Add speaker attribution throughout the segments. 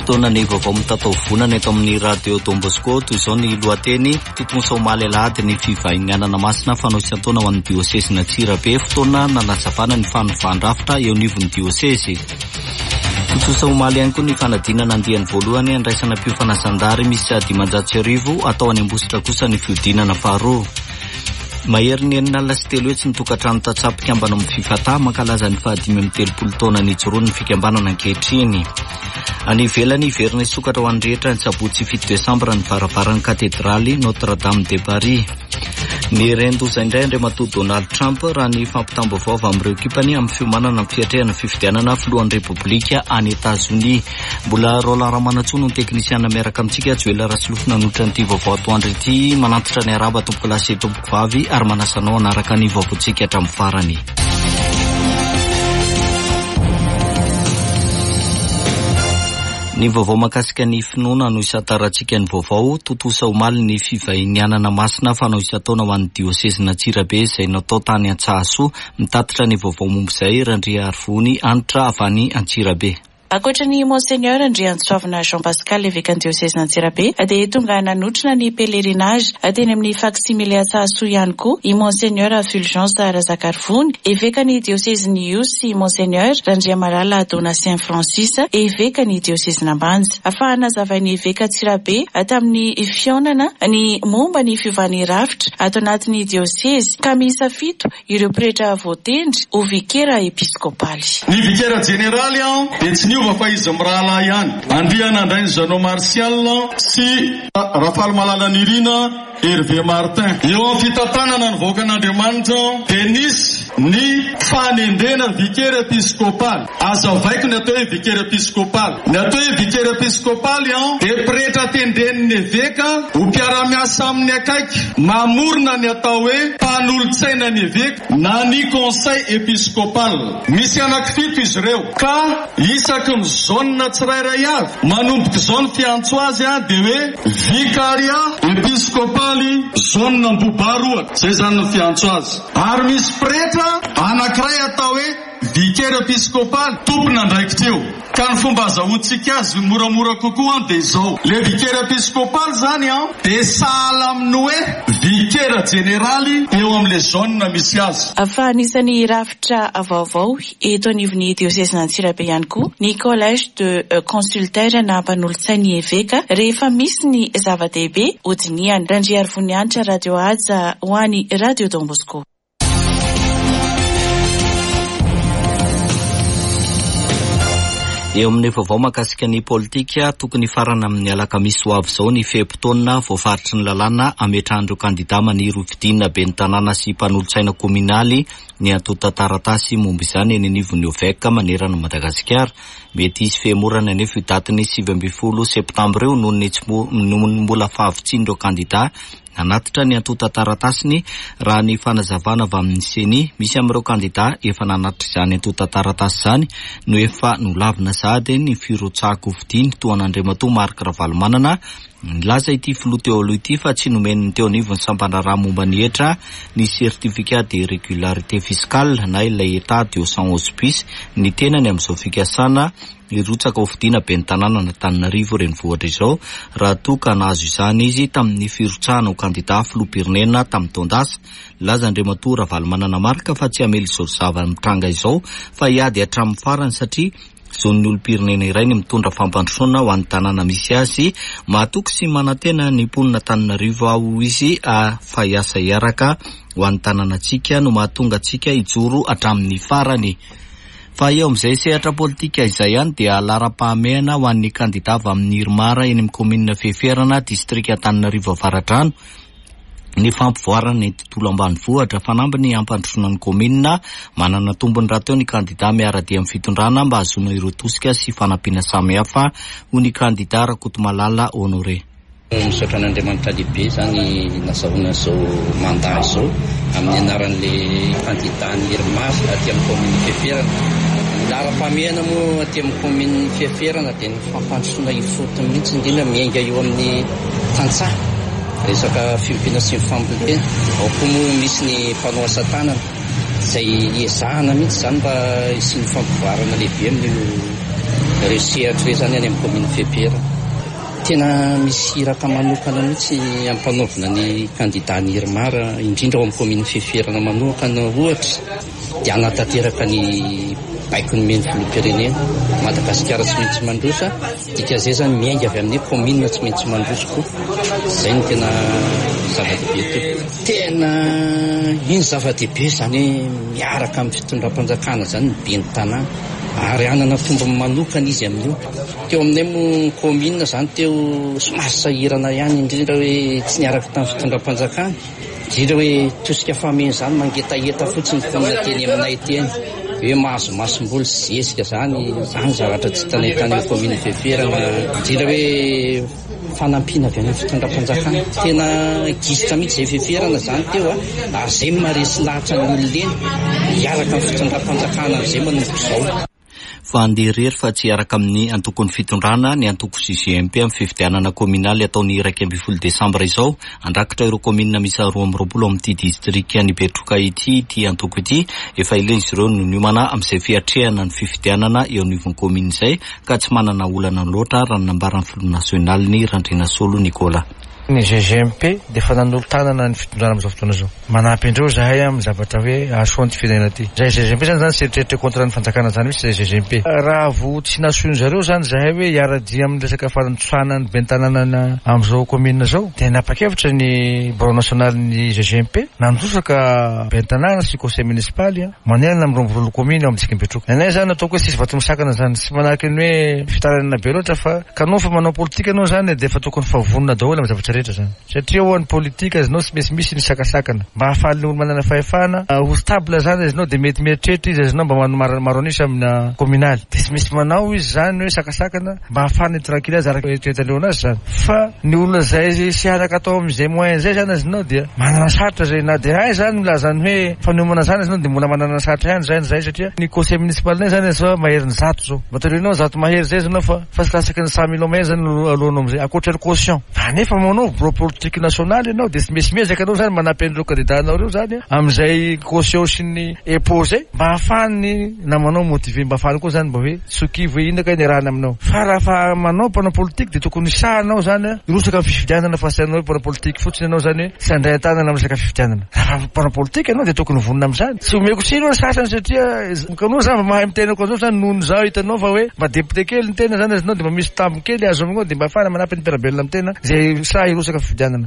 Speaker 1: Fotoana ny vaovao mitatao vonana eto amin'ny radio Don Bosco toy izao ny lohateny titony Somalia lahady ny fivahinianana masina fanoisan-taona ho an'ny diocese Antsirabe fotoana nanazavana ny fanovàn-drafitra eo anivon'ny diocese. Totso Somalia ihany koa ny fanadinana andiany voalohany andraisana mpiofana zandary misy 500,000 atao any ambositra kosa ny fiodinana faharoa. Mahery ny enina sy telo hetsy ny tokantrano tatsapika ambana amin'ny fifata mankalaza ny 530 taona ny joroany ny fikambanana ankehitriny. Any ivelany verina isokatra ho an'ny rehetra ny sabotsy 7 Desambra ny varavaran'ny katedraly Notre-Dame de Paris. Ny rendoza indray andriamatoa Donald Trump raha ny fampitam-baovao amin'ireo ekipany amin'ny fiomanana amin'ny fiatrehana fifidianana filohan'ny repoblika any Etats-Unis. Mbola Roland Ramanatsoa no teknisiana miaraka amintsika Joel Rasilofina nanotra n'ity vaovao atoandro ity manantitra ny araba tompoko lasy tompoko vavy ary manasanao anaraka ny vaovaontsika hatramin'ny farany. Ny vaovao makasika ny finoana no isataratsika ny vaovao totosa omaly ny fivahinianana masina fanao isan-taona ho an'ny diocese Antsirabe izay natao tany Antsahasoa mitatitra ny vaovao momba izay Randria Arivony antitra avy any Antsirabe.
Speaker 2: Ankoatra ny Monseigneur Andriantsovina Jean Pascal évêque diocese Antsirabe dia tonga nanotrona ny pèlerinage teny amin'ny facsimile Antsahasoa ihany koa i Monseigneur Fulgence Razaka Arivony évêque ny diocese ny Ios sy Monseigneur Randriamalala Donatien Francis évêque ny diocese Nambanja. Afahana zavain'ny évêque Antsirabe tamin'ny fionana ny momba ny fiovany rafitra ato anatin'ny diocese ka misafidy ireo pretra voatendry ho vikera episkopaly.
Speaker 3: Ny vikera generaly fa izy mirala ihany andriana andrainy Jean Martial sy Rafael Malalanirina Hervé Martin eo amin'ny fitantanana ny vahoakan'Andriamanitra dia nisy ny fanendrena vikera episkopaly azavaiko ny atao hoe vikera episkopaly ny atao hoe vikera episkopaly dia pretra tendren'ny évêka ho mpiara-miasa amin'ny akaiky mamorona ny atao hoe mpanolotsaina ny évêka na ny conseil episkopal. Misy anankifito izy ireo ka isaky ny zona tsirairay avy manomboka zao ny fiantso azy dia hoe vikaria episkopaly zona Ambohibaroa zay zany ny fiantso azy. Ary misy pretra anankiray atao hoe vikera episkopaly tompony andraikitra eo ka ny fomba azahoantsika azy moramora kokoa dia izao le vikera episkopaly zany dia sahala amin'ny hoe vikera generaly eo amin'le zona misy azy.
Speaker 2: Fa anisan'ny rafitra vaovao eto anivon'ny diocese Antsirabe ihany koa ny collège de consultaire na mpanolotsain'ny évêka rehefa misy ny zava-dehibe hodiniany. Randria Arivony antitra radio Aja ho an'ny radio Don Bosco.
Speaker 1: Eo amin'ny vaovao makasika ny politika tokony farana amin'ny alakamisy ho avy izao ny fehim-potoana voafaritry ny lalàna ametrahan'ireo kandidà maniry ho fidinina be ny tanàna sy mpanolotsaina kominaly ny atota taratasy momba izany eny anivon'ny OVEC manerana Madagasikara. Mety isy fehimorana anefa io datiny 17 septambra eo noho ny mbola fahavitsin'ireo kandidà nanatitra ny atota taratasiny raha ny fanazavana avy amin'ny seni misy amin'ireo kandidà efa nanatitra izany atota taratasy izany no efa nolavina sahady ny firotsahako fidiny toa an'Andriamatoa Marc Ravalomanana nilaza ity filoha teo aloha ity fa tsy nomeniny teo anivony sampandraraha momba ny hetra ny certificat de régularité fiscale na ilay état de sans hospice ny tenany amin'izao fikasana irotsaka ho fidina be ny tanàna n'Antananarivo renivohitra izao raha toa ka nahazo izany izy tamin'ny firotsahana ho kandidà filoham-pirenena tamin'ny taondasa. Laza Andriamatoa Ravalomanana marika fa tsy hamely izao zava mitranga izao fa hiady hatramin'ny farany satria zao ny olom-pirenena iray ny mitondra fampandrosoana ho an'ny tanàna misy azy mahatoky sy manantena ny mponina Antananarivo ao izy fa hiasa hiaraka ho an'ny tanànantsika no mahatonga antsika hijoro hatramin'ny farany. Fa eo amin'izay sehatra politika izay ihany dia lara-pahamehana ho an'ny kandidà avy amin'ny Irmara eny amin'ny kominina Feferana distrika Antananarivo Avaratrano. Ny fampivoarana ny tontolo ambanivohitra fanamby ny ampandrosoana ny kominina manana tombony raha teo ny kandidà miara-dia amin'ny fitondrana mba hahazoana ireo tosika sy fanampiana samihafa ho ny kandidà Rakotomalala Honoré.
Speaker 4: Misaotra an'Andriamanitra lehibe zany nazahoana izao mandat izao amin'ny anaran'le kandidà ny Irmara aty amin'ny kominy Feferana. Lara-pahamehana moa aty amin'ny kominy Feferana dia ny fampandrosoana ifotony mihitsy indrindra miainga eo amin'ny tantsaha resaka fiompiana sy mifambolena. Ao koa moa misy ny mpanao asa tanana izay ezahana mihitsy zany mba sy ny fampivoarana lehibe amin'ny resehatra hoe zany any amin'ny commune Fepera. Tena misy iraka manokana mihitsy ampanaovina ny candidat ny Irmara indrindra ao amin'ny commune Feferana manokana ohatra dia anatanteraka ny baikon'ny meny filoham-pirenena Madagasikara tsy maintsy mandrosa dika zay zany miainga avy amin'ny commune tsy maintsy mandrosa koa. Zay no tena zava-dehibe tena iny zava-dehibe zany miaraka amin'ny fitondram-panjakana zany ny ben'ny tanàna ary anana fomba manokana izy amin'io. Teo aminay mo commune zany teo somary sahirana ihany indrindra hoe tsy niaraka tamin'ny fitondram-panjakana indrindra hoe tosika fameny zany mangetaheta fotsiny fonina teny aminay teny hoe mahazomasomboly sy zesika zany zavatra tsy tanay tany amin'ny commune Feferana indrindra hoe fanampiana avy amin'ny fitondram-panjakana tena gisitra mihitsy zay Feferana zany teo ary zay maresy lahatra ny oloneny miaraka amin'ny fitondram-panjakana am'izay manomboka izao.
Speaker 1: Fa andeherery fa tsy araka amin'ny antokon'ny fitondrana ny antoko CGMP amin'ny fifidianana kominaly ataony 1 Desambra izao andrakitra ireo komina misy 12 amin'ity distrika ny Betroka ity antoko ity efa ileny izy ireo no niomana amin'izay fiatrehana ny fifidianana eo anivon'ny komina izay ka tsy manana olana loatra raha nambaran'ny Front National ny Randrina Solo Nicola.
Speaker 5: Ny GGMP dia fa nanolo tanana ny fitondrana amin'izao fotoana izao. Manampy andreo zahay amin'ny zavatra hoe asoa ny firenena ty. Zay GGMP zany sy eritreritry kontra ny fanjakana zany mihitsy zay GGMP. Raha vo tsy nasoin zareo zany zahay hoe hiara-dia amin'ny resaka fanotsoana ny ben'ny tanàna amin'izao commune zao dia napakevitra ny Bureau National ny GGMP nandrosaka ben'ny tanàna sy conseil municipal manena amin'ny 12 commune amin'ny disika Betroka. Nay zany ataoko hoe sisy vato misakana zany sy manahaka ny hoe fitarana be loatra fa kanofa manao politika anao zany dia efa tokony favonina daholo amin'ny zavatra rehetra zany. Satria ho an'ny politika izy nao tsy misy ny sakasakana mba hahafahan'ny olo manana fahefana ho stable zany izy nao dia mety mieritreritra izy nao mba manao maronisa amina communal dia tsy misy manao izy zany hoe sakasakana mba hahafahany tranquille azy araka eritreretra aleona azy zany. Fa ny olona zay sy araka atao amin'izay moyen zay zany izy nao dia manana saritra zay na dia ay zany milazany hoe fanomana zany izy nao dia mbola manana saritra ihany zay satria ny conseil municipal nay zany izy mahery ny zato zao batalenao zato mahery zay zany fa fasikasaka ny 100 millions mahery zany alohanao am'izay akoatra ny caution fa nefa manao bureau politique national ianao dia tsy misy mezaka anao zany manampy an'ireo candidat-nao reo zany amin'izay caution sy ny épôt zay mba hahafahany namanao motivé mba hahafahany koa zany mba hoe sokivo hoe inona ka ny rahana aminao. Fa raha fa manao mpanao politique dia tokony sahanao zany irosaka amin'ny fifidianana fa sy anao hoe mpanao politique fotsiny ianao zany hoe sy andray an-tanana amin'ny resaka fifidianana. Raha mpanao politique ianao dia tokony vonona amin'izany tsy omeko sino ny sasany satria kanao zany mba mahay mitenako an'izao zany noho zao hitanao fa hoe mba député kely ny tena zany izinao dia mba misy tambo kely azo aminao dia mba hahafahana manampy ny mpiarabelona amin'ny tena zay sa irosaka fifidianana.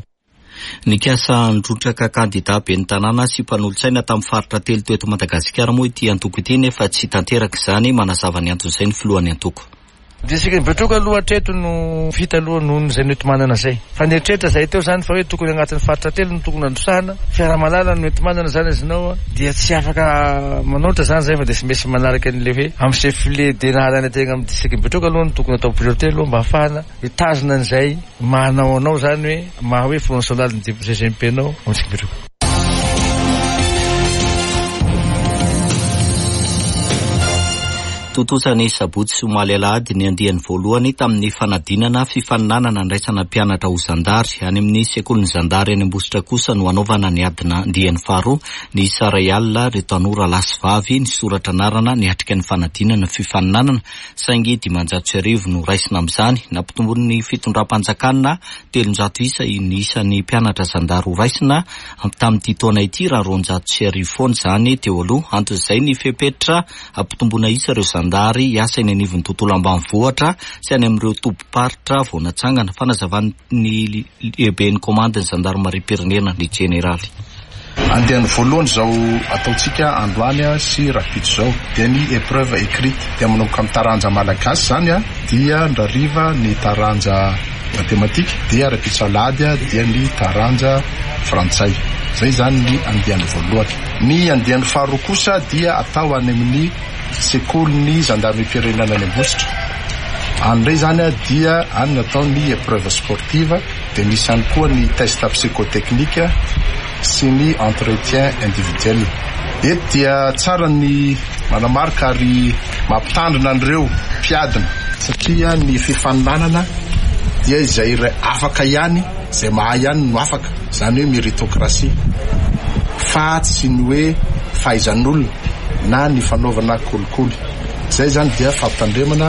Speaker 1: Nikasa ndrotraka candidat ben'ny tanàna sy mpanolo-tsaina tamin'ny faritra telo teto Madagasikara moa ity antoko ity nefa tsy tanteraka izany manazava ny antony izay ny filohan'ny antoko. Disika Betroka aloha hatreto no vita aloha noho zay nety manana zay. Fa neritreritra zay teo zany fa hoe tokony agnatin'ny faritra telo no tokony androsana fiarahamalala no nety manana zany izinao dia tsy afaka manoatra zany zay fa dia tsy mesy manaraka an'le hoe amin'ny chef-lieu de nahalany ategna amin'ny disika Betroka aloha no tokony atao priorité aloha mba hahafahana hitazona an'izay manao anao zany hoe maha hoe Front National ny GGMP nao amin'ny disika Betroka. Totosany sabotsy sy omaly alahady ny andiany voalohany tamin'ny fanadinana fifaninanana andraisana mpianatra ho zandary any amin'ny sekolin'ny zandary any Ambositra kosa no anaovana ny adina andiany faharoa ny saray alina ry tanora lasy vavy ny soratra anarana ny atrika ny fanadinana fifaninanana saingy 500 no raisina amin'izany nampitombonin'ny fitondram-panjakana 300 isa ny isan'ny mpianatra zandary ho raisina tamin'ity taona ity raha 200 foana zany teo aloha anton'izay ny fepetra ampitombona isa ireo zandary iasa eny anivon'ny tontolo ambanivohitra sy any amin'ireo tompoparitra vao natsangana fanazavan'ny lehiben'ny komandany zandarmarie-pirenena ny jeneraly.
Speaker 6: Andiany voalohany zao ataotsika androany sy rapide zao dia ny épreuve écrite dia manomboka amin'ny taranja malagasy zany dia ndrariva ny taranja matematika dia rapide salady dia ny taranja frantsay. Zay zany ny andiany voalohany. Ny andiany faharoa kosa dia atao any amin'ny sekolin'ny zandarmarie-pirenena any Ambositra. Andray zany dia any natao ny épreuve sportive dia misy ihany koa ny test psychotechnique sy ny entretien individuel. Eto dia tsara ny manamarika ary mampitandrina an'ireo mpiadina satria ny fifaninanana dia izay afaka ihany izay mahay ihany no afaka zany hoe méritocratie fa tsy ny hoe fahaizan'olona na ny fanaovana kolikoly. Zay zany dia fampitandremana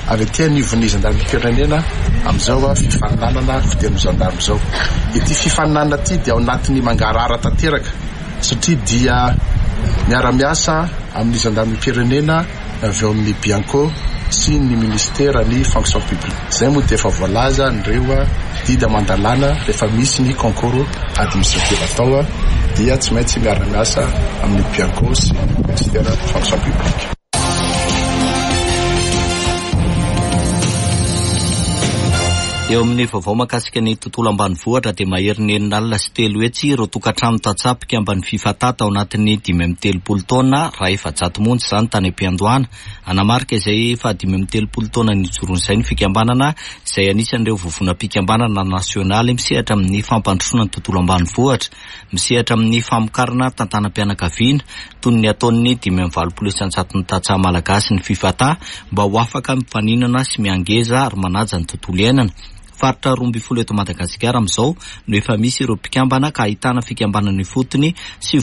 Speaker 6: ary tiany vony zandarmpirenena amin'izao fifaninanana fiteny zandarmy zao. Ity fifaninanana ty dia ao anatin'ny mangarara tanteraka satria dia miara-miasa amin'ny zandarmpirenena avy eo amin'ny Bianco sy ny ministera ny fonction publique. Zay moa dia efa voalaza nyreo dida mandalana rehefa misy ny concours administratif atao dia tsy maintsy miara-miasa amin'ny Bianco sy ny ministera fonction publique.
Speaker 1: Eo amin'ny vaovao mahakasika ny tontolo ambanivohitra dia mahery ny alina sy telo hetsy ireo tokantrano tatsapika ambany fifatata ao anatin'ny 530 taona raha efa jato-monjy izany tany am-piandohana. Anamarika izay fa 530 taona nijoroan'izay ny fikambanana izay anisan'ireo vovonam-pikambanana nasionaly misehatra amin'ny fampandrosoana ny tontolo ambanivohitra, misehatra amin'ny famokarana tantanam-pianakaviana toy ny ataon'ny 570 ny tatsaha malagasy ny fifata mba ho afaka mifaninana sy miangeza ary manaja ny tontolo iainana. Faritra 12 eto Madagasikara amin'izao no efa misy ireo mpikambana ka ahitana fikambanany fotony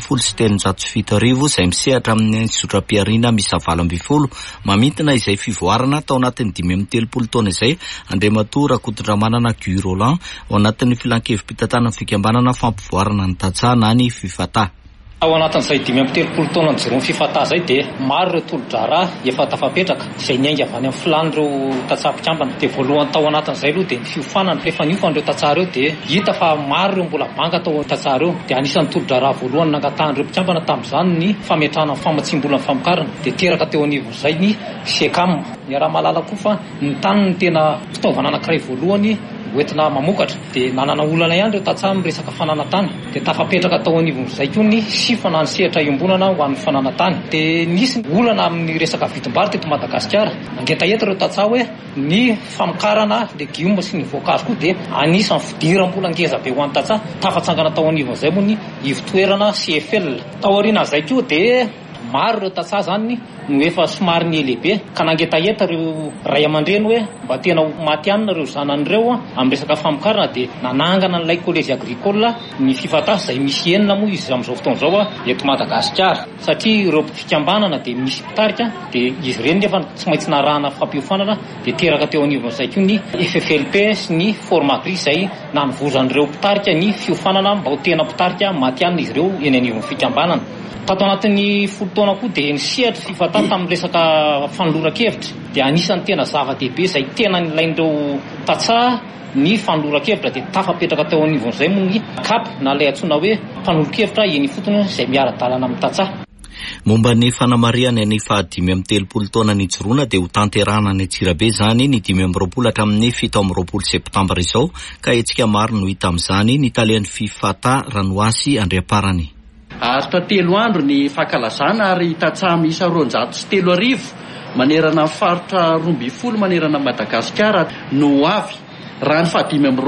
Speaker 1: 7,707 izay misehatra amin'ny zotra-piarina misy 7,20 mamintina izay fivoarana tao anatin'ny 530 taona izay Andriamatoa Rakotondramanana Guy Roland ao anatin'ny filankevim-pitantanana fikambanana fampivoarana ny tatsaha na ny fifata.
Speaker 7: Ao anatin'izay 530 taona nijoroan'ny fifata zay dia maro ireo tolo-drara efa tafapetraka izay niainga avy any amin'ny filan'ireo tatsaha-pikambana. Dia voalohany tao anatin'izay aloha dia ny fiofanana rehefa niofan'ireo tatsaha ireo dia hita fa maro ireo mbola banga tao tatsaha ireo. Dia anisan'ny tolo-drara voalohany nangatahan'ireo mpikambana tamin'izany ny fametrahana ny famatsim-bola ny famokarana. Dia teraka teo anivon'izay ny SECAM. Ny raha malala koa fa ny tany ny tena fitaovana anankiray voalohany hoentina mamokatra dia nanana olana ihany ireo tatsaha amin'ny resaka fananantany. Dia tafapetraka tao anivon'izay koa ny sifana ny sehatra iombonana ho an'ny fananantany. Dia nisy olana amin'ny resaka vidim-bary teto Madagasikara. Angetaeta ireo tatsaha hoe ny famokarana legioma sy ny voankazo koa dia anisan'ny fidiram-bola ngeza be ho an'ny tatsaha. Tafatsangana tao anivon'izay moa ny ivotoerana CFL. Tao aorian'izay koa dia maro ireo tatsaha zany no efa somary ny lehibe ka nangetaeta ireo ray aman-dreny hoe mba tena maty anina ireo zanan'ireo amin'ny resaka famokarana dia nanangana n'ilay collège agricole ny fifata izay misy enina moa izy amin'izao fotoana izao eto Madagasikara satria ireo fikambanana dia misy mpitarika dia izy ireny nefa tsy maintsy narahana fampiofanana dia teraka teo anivon'izay koa ny FFLP sy ny Formagri izay nanovozan'ireo mpitarika ny fiofanana mba ho tena mpitarika maty anina izy ireo eny anivon'ny fikambanana. Tato anatin'ny 10 taona koa dia nisehatra fifata tamin'ny resaka fanoloran-kevitra dia anisan'ny tena zava-dehibe izay tena nilain'ireo tatsaha ny fanoloran-kevitra dia tafapetraka teo anivon'izay moa ny CAP na ilay antsoina hoe fanoloran-kevitra eny fotony izay miara-dalana amin'ny tatsaha.
Speaker 1: Momba ny fanamariana ny fa 530 taona nijoroana dia ho tanterahana ny Antsirabe zany ny 2020 hatramin'ny 7 septambra izao ka hetsika maro no hita amin'izany ny talian'ny fifata Ranoasy Andriamparany.
Speaker 8: Aritra 3 andro ny fankalazana ary tatsaha miisa 203 manerana faritra 12 manerana Madagasikara no avy. Raha ny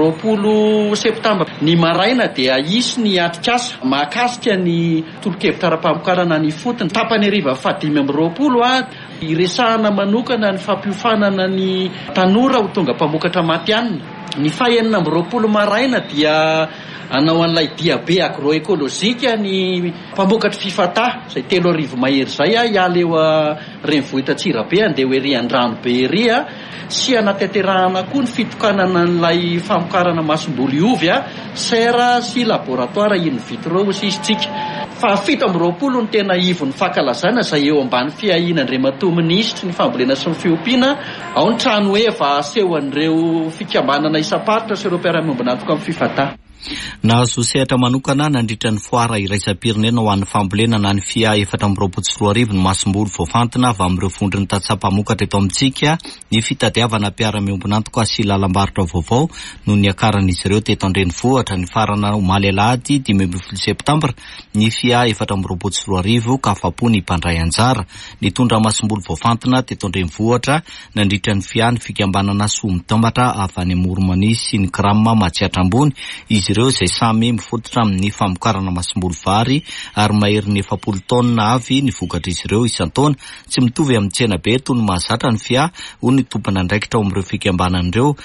Speaker 8: 5 septambra ny maraina dia isy ny atrikasa mahakasika ny tolo-kevitra ara-pamokarana ny fotony tapany hariva 5 iresahana manokana ny fampiofanana ny tanora ho tonga mpamokatra maty anina. Ny 20 maraina dia anao an'ilay diabe agroekolojika ny mpamokatra fifata izay 3,000 mahery zay hiala eo renivohitra Antsirabe andeha ho ery an-drano be ery sy anatanterahana koa ny fitokanana n'ilay famokarana masom-boly ovy serra sy laboratoire in vitro sy isitsika. Fa 17 ny tena ivon'ny fankalazana izay eo ambany fiahin'Andriamatoa minisitry ny fambolena sy ny fiompiana ao ny trano eva aseho an'ireo fikambanana isam-paritra sy ireo mpiara-miombina antoka amin'ny fifata.
Speaker 1: Nahazo sehatra manokana nandritra ny foara iraisam-pirenena ho an'ny fambolena na ny fia 4,4 ny masom-boly voafantina avy amin'ireo vondrony tatsaha-pamokatra eto amintsika ny fitadiavana mpiara-miombina antoka sy lalam-barotra vaovao no ny akaran'izy ireo teto Andrenivohitra. Ny farana omaly alahady 15 septambra ny fia 4,4 ka afa-po ny mpandray anjara. Ny tondra masom-boly voafantina teto Andrenivohitra nandritra ny fia ny fikambanana Somitambatra avy any Moromani sy ny Krama Matsiatra ambony. Izy ireo izay samy mifototra amin'ny famokarana masom-boly vary ary mahery ny 70 taona avy ny vokatra izy ireo isan-taona tsy mitovy amin'ny tsena be toy ny mahazatra ny fia ho ny tompona andraikitra ao amin'ireo fikambanan'ireo.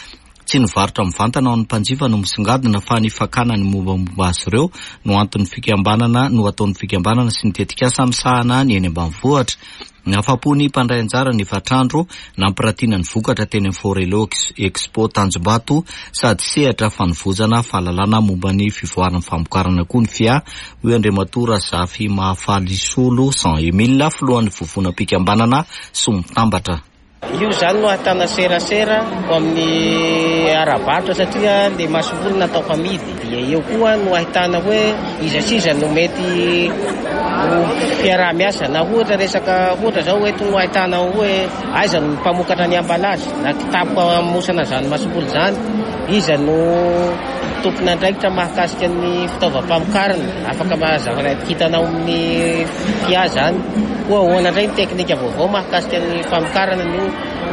Speaker 1: tsy nivarotra mivantana ao ny mpanjifa no misongadina fa ny fakana ny mombamomba azy ireo no antony fikambanana no ataon'ny fikambanana sy ny tetikasa misahana ny eny ambanivohitra. Nafapony mpandray anjara ny vatrandro nampiratina ny vokatra teny amin'ny Forelo Expo Tanjombato sady sehatra fanovozana fahalalana momba ny fivoaran'ny famokarana koa ny fia. Hoe Andriamatora Zafy Mahafaly Solo 100,000 filohan'ny vovonam-pikambanana somitambatra.
Speaker 9: Io zany no ahitana serasera ao amin'ny arabaratra satria le masobolo natao famidy. Dia eo koa no ahitana hoe iza siza no mety fiaraha-miasa na ohatra resaka ohatra zao hoe no ahitana hoe aiza no mpamokatra ny ambalazy na kitapo amosana zany masobolo zany, iza no tompona andraikitra mahakasika ny fitaovam-pamokarana afaka mazava hitanao amin'ny fia zany. Koa ahoana indray ny teknika vaovao mahakasika ny famokarana ny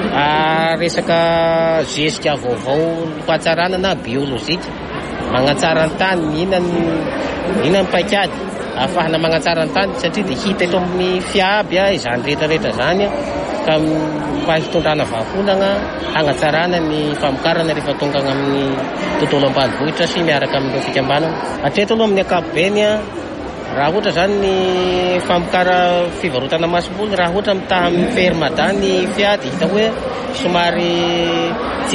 Speaker 9: resaka zezika vaovao fahatsarana na biolojika, magnatsara ny tany, inona ny paikady ahafahana magnatsara ny tany satria dia hita eto amin'ny fiaby izany rehetrarehetra zany ka mba hitondrana vahafolana hagnatsarana ny famokarana rehefa tonga amin'ny tontolo ambanivohitra sy miaraka amin'ny fikambanana. Hatreto aloha amin'ny ankapobeny raha ohatra zany ny famokara fivarotana masobolo, raha ohatra mitaha amin'ny fermada ny fiady hita hoe somary tsy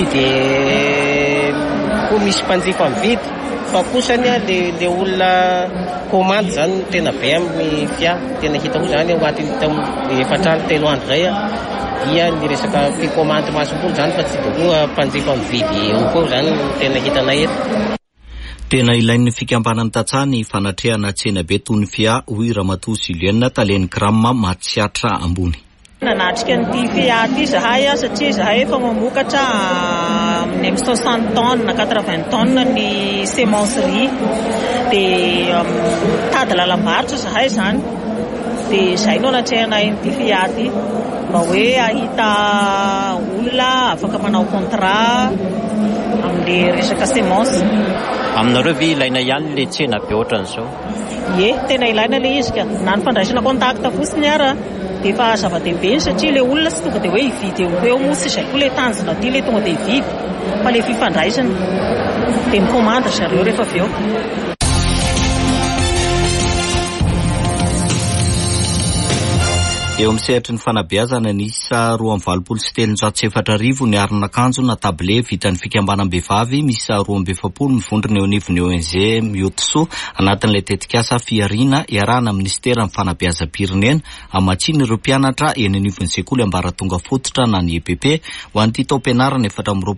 Speaker 9: dia misy mpanjifa mividy fa kosany le olona komandy zany tena be amin'ny fia. Tena hita ho zany agnatin'ny efatrano 3 andro zay dia ny resaka mpikomandy masobolo zany fa tsy dia mpanjifa mividy eo koa zany tena hitanay eto.
Speaker 1: Tena ilain'ny fikambanany Tatsa ny fanatrehana tsena be tony fia hoy Ramatoa Julienne Taleny Grama Matsiatra ambony.
Speaker 10: Nanatrika ny fia ty zahay satria zahay efa mamokatra amin'ny 60 tonnes 80 tonnes ny semencerie dia tady lalam-barotra zahay zany dia zay no anatrehana ny fia ty mba hoe ahita olona afaka manao contrat amin'ny resaka semence.
Speaker 11: Aminareo ve ilaina ihany le tsena be ohatran'izao?
Speaker 10: Ie, tena ilaina le izy ka na ny fandraisana kontakta fotsiny ara dia efa zava-dehibe satria le olona tsy tonga dia hoe hividy eo moa izay koa le tanjona ty le tonga dia hividy fa le fifandraisana dia mikomanda zareo rehefa avy eo.
Speaker 1: Eo amin'ny sehatry ny fanabeazana ny isa 2,704 ny aron'akanjo na tablet vitan'ny fikambanam-behivavy misy 2,270 mivondrona eo anivon'ny ONG Miotso anatin'ilay tetikasa fiarina iarahana ministera amin'ny fanabeazam-pirenena amatsiny ireo mpianatra eny anivon'ny sekoly ambaratonga fototra na ny EPP ho an'ity taom-pianarana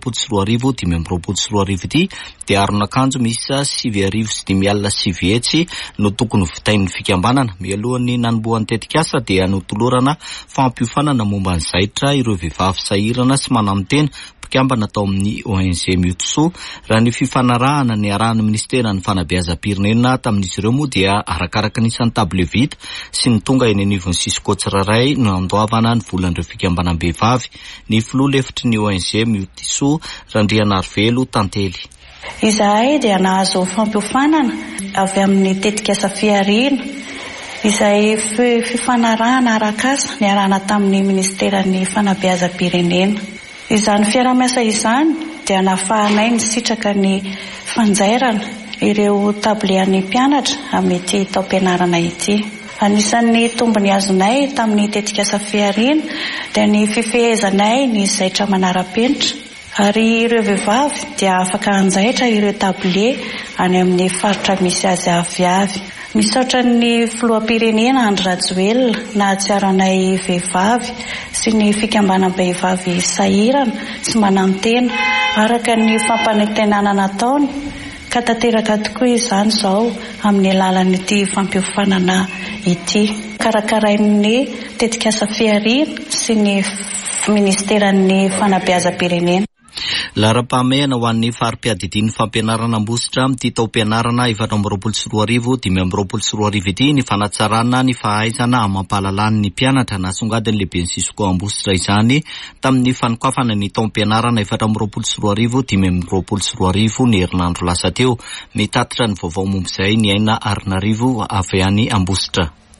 Speaker 1: 4,25,5,20 ity dia aron'akanjo misy 7,507 hetsy no tokony vitain'ny fikambanana. Mialohan'ny nanombohan'ny tetikasa dia notolorana fampiofanana momba ny zaitra ireo vehivavy sahirana sy manamotena mpikambana tao amin'ny ONG Miotso raha ny fifanarahana ny arahan'ny ministera ny fanabeazam-pirenena tamin'izy ireo moa dia arakaraka nisan'ny table vita sy ny tonga eny anivon'ny Sisiko tsiraray no andoavana ny volan'ireo fikambanam-behivavy. Ny filoha lefitry ny ONG Miotso Randriana Arvelo Tantely.
Speaker 12: Izahay dia nahazo fampiofanana avy amin'ny tetikasa fiarina izay fifanarahana arakasa niarahana tamin'ny ministeran'ny fanabeazam-pirenena. Izany fiarah-miasa izany dia nahafahanay ny sitraka ny fanjairana ireo tablean'ny mpianatra amin'ity taom-pianarana ity. Anisan'ny tombony azonay tamin'ny tetikasa fiarina dia ny fifehezanay ny zaitra manara-penitra ary ireo vehivavy dia afaka hanjaitra ireo tablet any amin'ny faritra misy azy avy. Misaotra ny filoham-pirenena Andry Rajoelina nahatsiaranay vehivavy sy ny fikambanam-behivavy sahirana sy manamotena araka ny fampanantenana nataony ka tanteraka tokoa izany izao amin'ny alalan'ity fampiofanana ity. Karakarain'ny tetikasa fiarina sy ny ministeran'ny fanabeazam-pirenena.
Speaker 1: Lara-pahamehana ho an'ny farim-piadidian'ny fampianarana ambositra amin'ity taom-pianarana 4,20,20 ity ny fanatsarana ny fahaizana amampahalalany ny mpianatra nasongadiny lehibe ny Sisiko ambositra izany tamin'ny fanokafana ny taom-pianarana 4,20,20 ny herinandro lasa teo. Mitatitra ny vaovao mombizay ny Aina Arinarivo avy any Ambositra.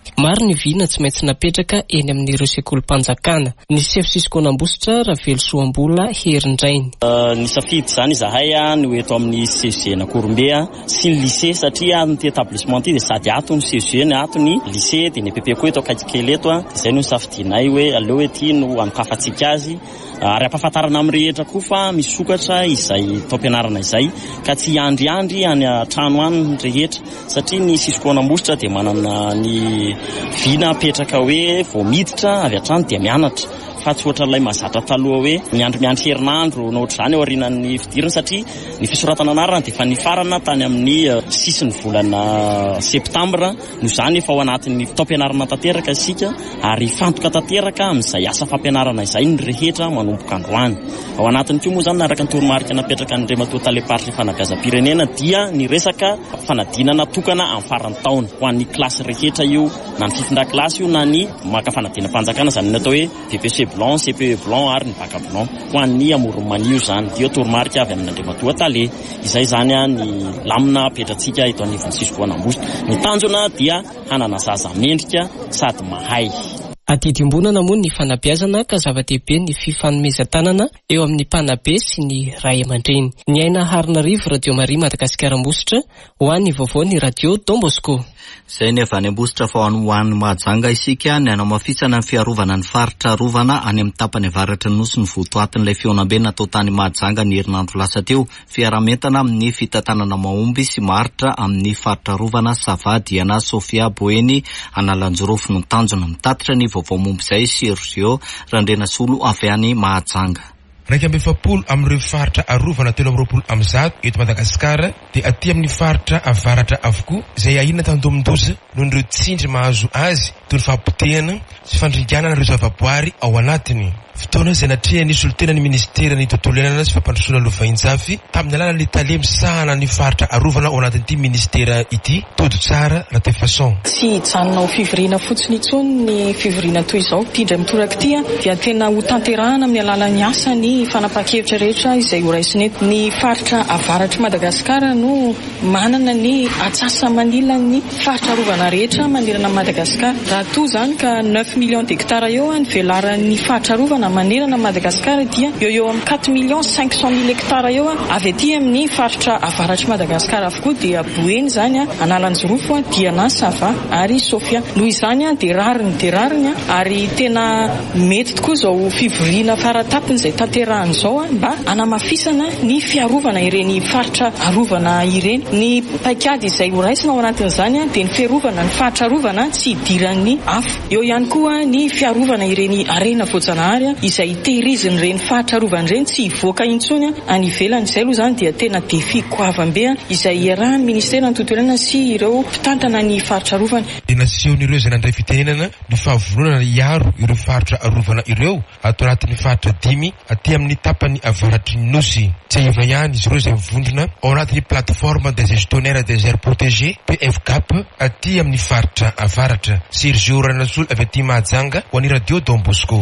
Speaker 13: Maro ny vina tsy maintsy napetraka eny amin'ireo sekolim-panjakana. Ny sefisiskoan'Ambositra Ravelo Soambola Herindrainy.
Speaker 14: Nisafidy zany zahay no eto amin'ny CG na Korombea sy ny lycée satria ny établissement ty de sady ato ny CG ny ato ny lycée de ny PP ko eto akaikely eto zay no safidinay hoe aleo ety no ankafatsika azy ary ampahafantarana amin'ny rehetra koa fa misokatra izay taom-pianarana izay ka tsy andriandry any trano any rehetra satria ny siskoan'Ambositra de manana ny vina apetraka hoe vao miditra avy atrano dia mianatra fa tsy ohatra ilay mazatra taloha hoe miandry herinandro na ohatr'izany ao aorianan'ny fidirana satria ny fisoratana anarana dia efa nifarana tany amin'ny sisiny volana septambra no izany efa ao anatin'ny taom-pianarana tanteraka isika ary fantoka tanteraka amin'izay asa fampianarana izay ny rehetra manomboka androany. Ao anatiny koa moa zany naraka ny toromarika napetraka ny Andriamatoa Taleparitra fanabezam-pirenena dia ny resaka fanadinana tokana amin'ny faran'ny taona ho an'ny klasy rehetra io na ny fifindran-kilasy io na ny maka fanadinam-panjakana zany natao hoe VPC blanc, CPE blanc ary ny bac blanc ho an'ny amoron-manio zany dia toromarika avy amin'ny Andriamatoa Tale. Izay zany ny lamina apetratsika eto anivon'ny siskoan'Ambositra. Ny tanjona dia hanana zaza mendrika sady mahay.
Speaker 13: Atidimbonana moa ny fanabeazana ka zava-dehibe ny fifanomezan-tanana eo amin'ny mpanabe sy ny ray aman-dreny. Ny aina Harinarivo Radio Maria Madagasikara Ambositra ho an'ny vaovao ny radio Don Bosco.
Speaker 1: Zay ny avy any Ambositra fa ho an'ny Mahajanga isika ny hanamafisana ny fiarovana ny faritra rovana any amin'ny tapany avaratry ny nosy ny votoatin'ilay feonambe natao tany Mahajanga ny herinandro lasa teo fiaramentana amin'ny fitantanana mahomby sy maritra amin'ny faritra rovana Savadiana Sofia Boeny Analanjorofo no tanjona mitatitra ny vaovao momby izay Sergio Randrenasolo avy any Mahajanga.
Speaker 15: Raika amby efapolo amin'ireo faritra arovana 320 eto Madagasikara dia aty amin'ny faritra avaratra avokoa izay ahina tandomindoza noho ireo tsindry mahazo azy toy ny fahampotehana sy fandringanana ireo zavaboary ao anatiny. Fotoana izay natria nisy olotena ny ministera ny tontolo iainana sy fampandrosoana Lovainjafy tamin'ny alàlan'ny tale misahana ny faritra arovana ao anatin'ity ministera ity todo tsara ratefason.
Speaker 16: Tsy hijanona ho fivoriana fotsiny intsony ny fivoriana toy izao tidra mitoraka ity dia tena ho tanterahana amin'ny alalan'ny asa ny fanapahan-kevitra rehetra izay ho raisiny eto. Ny faritra avaratry Madagasikara no manana ny atsasa manila ny faritra arovana rehetra manerana Madagasikara. Raha toa zany ka 9 millions d'hectares eo ny velaran'ny faritra arovana manerana Madagasikara dia eo amin'ny 4,500,000 hectares eo avy aty amin'ny faritra avaratry Madagasikara avokoa dia Boeny zany Analanjorofo dia na Sava ary Sofia. Noho izany dia rariny ary tena mety tokoa zao fivoriana faratapiny izay tanterahany zao mba anamafisana ny fiarovana ireny faritra arovana ireny. Ny paikady izay ho raisina ao anatin'izany dia ny fiarovana ny faritra arovana tsy hidiran'ny afo. Eo ihany koa ny fiarovana ireny arena voajanahary izay tehiriziny ireny faritra arovana ireny tsy hivoaka intsony any ivelany. Izay aloha zany dia tena defi koavambe izay iarahan'ny ministera ny tontolo iainana sy ireo mpitantana ny faritra arovana.
Speaker 15: Nasehon'ireo izay nandray fitenenana ny fahavononana iaro ireo faritra arovana ireo ato anatin'ny faritra 10 aty amin'ny tapany avaratry ny nosy. Tsy aiva ihany izy ireo izay mivondrona ao anatin'ny plateforme des gestionnaires des aires protégées PFGAP aty amin'ny faritra avaratra. Sergio Ranasol avy aty Mahajanga ho an'ny radio Don Bosco.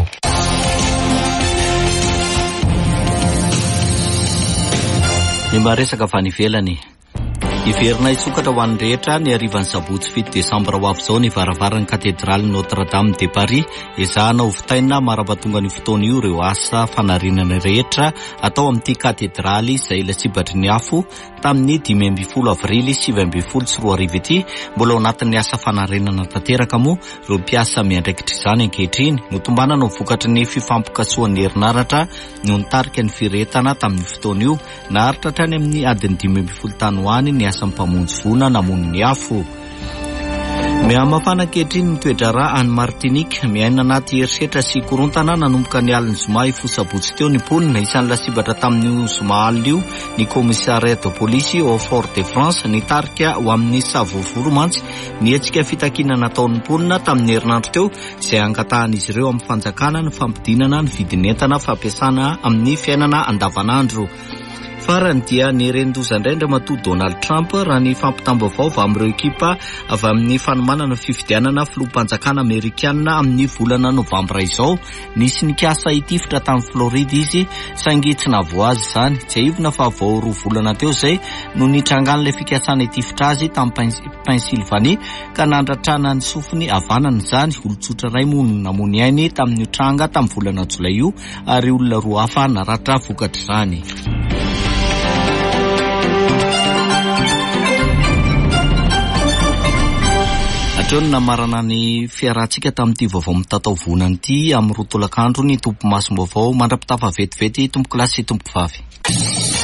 Speaker 1: Ny maresaka avy any ivelany. Iverina isokatra ho an'ny rehetra ny harivan'ny sabotsy 7 Desambra ho avy izao ny varavaran'ny katedraly Notre-Dame de Paris ezahana ho vitaina marabatonga ny fotoana io ireo asa fanarinana rehetra atao amin'ity katedraly izay lasibatry ny afo tamin'ny 5 avrily 2024 ity. Mbola ao anatin'ny asa fanarinana tanteraka moa ireo mpiasa miandraikitra izany ankehitriny notombana no vokatry ny fifampikasoan'ny herinaratra no nitarika ny firetana tamin'ny fotoana io naharitra hatrany amin'ny adiny 15 tany ho any ny asa mpamonjy vona namono ny afo. Mihamafana ankehitriny ny toedrara any Martinique miaina anaty herisetra sy korontana nanomboka ny aliny zoma ifosabotsy teo ny polina isan'ny lasibatra tamin'ny zoma alina io ny commissariat de police au Fort de France nitarika ho amin'ny savovoro mantsy ny hetsika fitakina nataon'ny polina tamin'ny herinandro teo izay angatahan'izy ireo amin'ny fanjakana ny fampidinana ny vidinentana fampiasana amin'ny fiainana andavanandro. farany dia nirendozandraindra matoa Donald Trump raha ny fampitam-baovao avy amin'ireo ekipa avy amin'ny fanomanana fifidianana filoham-panjakana Amerikanina amin'ny volana Novambra izao. Nisy nikasa hitifitra tamin'ny Florida izy saingy tsy navoazy izany. Tsy aivina fa vao 2 volana teo izay no nitrangan'ilay fikasana hitifitra azy tamin'ny Pennsylvanie ka nandratrana ny sofiny havanana izany. Olon-tsotra iray moa namony ainy tamin'ny tranga tamin'ny volana Jolay io ary olona 2 hafa naratra vokatra izany. Atrony namarana ny fiarahantsika tamin'ity vaovao mitatao vonana ity amin'ny 2 tolakandro ny tompo masom-baovao mandrapitafa vetivety tompo klasy tompo vavy.